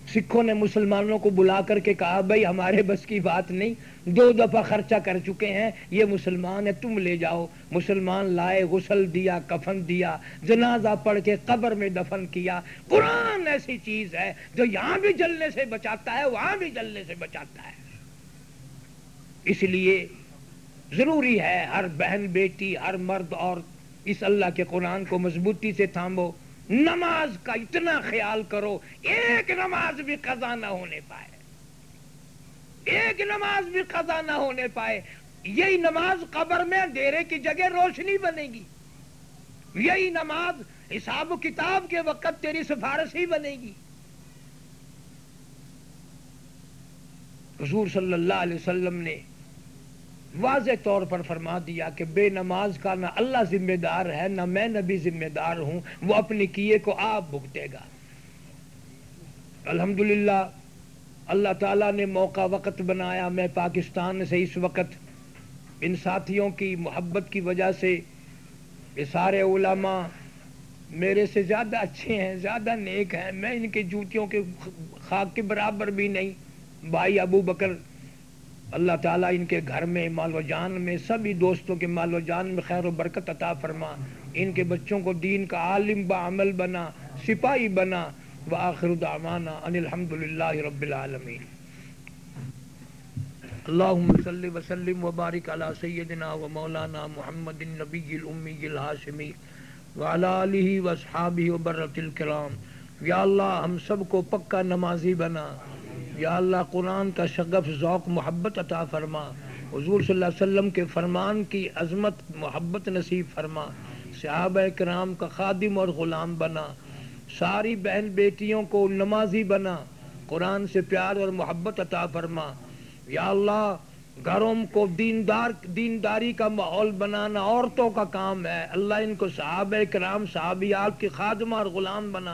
سکھوں نے مسلمانوں کو بلا کر کے کہا بھائی ہمارے بس کی بات نہیں، 2 دفعہ خرچہ کر چکے ہیں، یہ مسلمان ہے تم لے جاؤ۔ مسلمان لائے، غسل دیا، کفن دیا، جنازہ پڑھ کے قبر میں دفن کیا۔ قرآن ایسی چیز ہے جو یہاں بھی جلنے سے بچاتا ہے، وہاں بھی جلنے سے بچاتا ہے۔ اس لیے ضروری ہے ہر بہن بیٹی، ہر مرد اور اس اللہ کے قرآن کو مضبوطی سے تھامو۔ نماز کا اتنا خیال کرو ایک نماز بھی قضا نہ ہونے پائے، ایک نماز بھی قضا نہ ہونے پائے۔ یہی نماز قبر میں اندھیرے کی جگہ روشنی بنے گی، یہی نماز حساب و کتاب کے وقت تیری سفارش ہی بنے گی۔ حضور صلی اللہ علیہ وسلم نے واضح طور پر فرما دیا کہ بے نماز کا نہ اللہ ذمہ دار ہے، نہ میں نبی ذمہ دار ہوں، وہ اپنے کیے کو آپ بھگتے گا۔ الحمدللہ اللہ تعالیٰ نے موقع وقت بنایا، میں پاکستان سے اس وقت ان ساتھیوں کی محبت کی وجہ سے یہ سارے علماء میرے سے زیادہ اچھے ہیں، زیادہ نیک ہیں، میں ان کے جوتیوں کے خاک کے برابر بھی نہیں۔ بھائی ابو بکر اللہ تعالیٰ ان کے گھر میں، مال و جان میں، سبھی دوستوں کے مال و جان میں خیر و برکت عطا فرما، ان کے بچوں کو دین کا عالم بعمل بنا، سپاہی بنا۔ وآخر دعوانا ان الحمدللہ رب العالمین۔ اللہم صلی وسلم وبارک علی سیدنا و مولانا محمد النبی الامی الہاشمی وعلی آلہ واصحابہ وبرۃ الکرام۔ یا اللہ ہم سب کو پکا نمازی بنا، یا اللہ قرآن کا شغف ذوق محبت عطا فرما، حضور صلی اللہ علیہ وسلم کے فرمان کی عظمت محبت نصیب فرما، صحابہ کرام کا خادم اور غلام بنا، ساری بہن بیٹیوں کو نمازی بنا، قرآن سے پیار اور محبت عطا فرما۔ یا اللہ گھروں کو دینداری کا ماحول بنانا عورتوں کا کام ہے، اللہ ان کو صحابہ کرام صحابیات کی خادمہ اور غلام بنا۔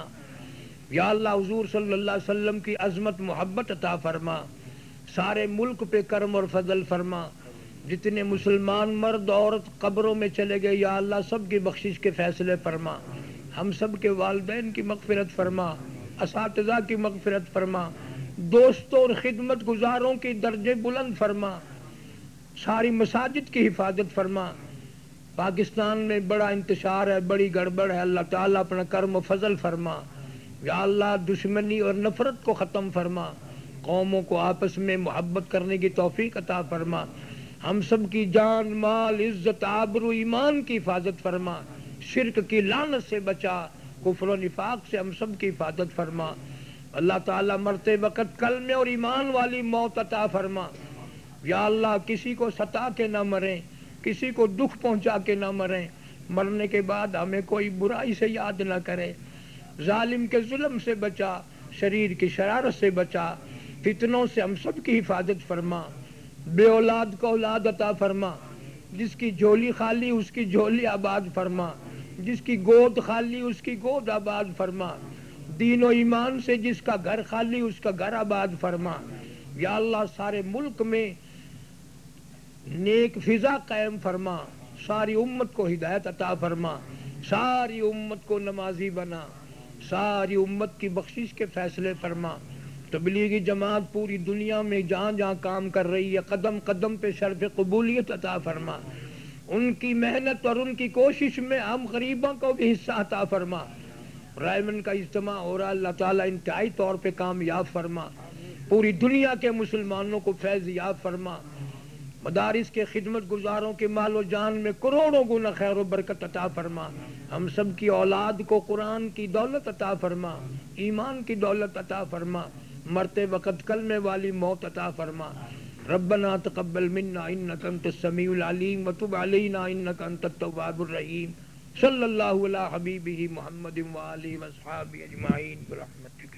یا اللہ حضور صلی اللہ علیہ وسلم کی عظمت محبت عطا فرما، سارے ملک پہ کرم اور فضل فرما۔ جتنے مسلمان مرد عورت قبروں میں چلے گئے یا اللہ سب کی بخشش کے فیصلے فرما، ہم سب کے والدین کی مغفرت فرما، اساتذہ کی مغفرت فرما، دوستوں اور خدمت گزاروں کی درجے بلند فرما، ساری مساجد کی حفاظت فرما۔ پاکستان میں بڑا انتشار ہے، بڑی گڑبڑ ہے، اللہ تعالیٰ اپنا کرم و فضل فرما۔ یا اللہ دشمنی اور نفرت کو ختم فرما، قوموں کو آپس میں محبت کرنے کی توفیق عطا فرما، ہم سب کی جان مال عزت آبرو ایمان کی حفاظت فرما، شرک کی لعنت سے بچا، کفر و نفاق سے ہم سب کی حفاظت فرما۔ اللہ تعالیٰ مرتے وقت کلمے اور ایمان والی موت عطا فرما۔ یا اللہ کسی کو ستا کے نہ مریں، کسی کو دکھ پہنچا کے نہ مریں، مرنے کے بعد ہمیں کوئی برائی سے یاد نہ کرے، ظالم کے ظلم سے بچا، شریر کی شرارت سے بچا، فتنوں سے ہم سب کی حفاظت فرما، بے اولاد کو اولاد عطا فرما، جس کی جھولی خالی اس کی جھولی آباد فرما، جس کی گود خالی اس کی گود آباد فرما، دین و ایمان سے جس کا گھر خالی اس کا گھر آباد فرما۔ یا اللہ سارے ملک میں نیک فضا قائم فرما، ساری امت کو ہدایت عطا فرما، ساری امت کو نمازی بنا، ساری امت کی بخشش کے فیصلے فرما۔ تبلیغی جماعت پوری دنیا میں جہاں جہاں کام کر رہی ہے قدم قدم پہ شرف قبولیت عطا فرما، ان کی محنت اور ان کی کوشش میں ہم غریبوں کو بھی حصہ عطا فرما۔ رائمن کا اجتماع ہو رہا، اللہ تعالیٰ انتہائی طور پہ کامیاب فرما، پوری دنیا کے مسلمانوں کو فیض یاب فرما، مدارس کے خدمت گزاروں کے مال و جان میں کروڑوں گنا خیر و برکت عطا فرما، ہم سب کی اولاد کو قرآن کی دولت عطا فرما، ایمان کی دولت عطا فرما، مرتے وقت کلمے والی موت عطا فرما۔ ربنا تقبل منا انک انت السمیع العلیم وتب علینا انک انت التواب الرحیم۔ صلی اللہ علی حبیبہ محمد وآلہ وصحبہ اجمعین برحمتک۔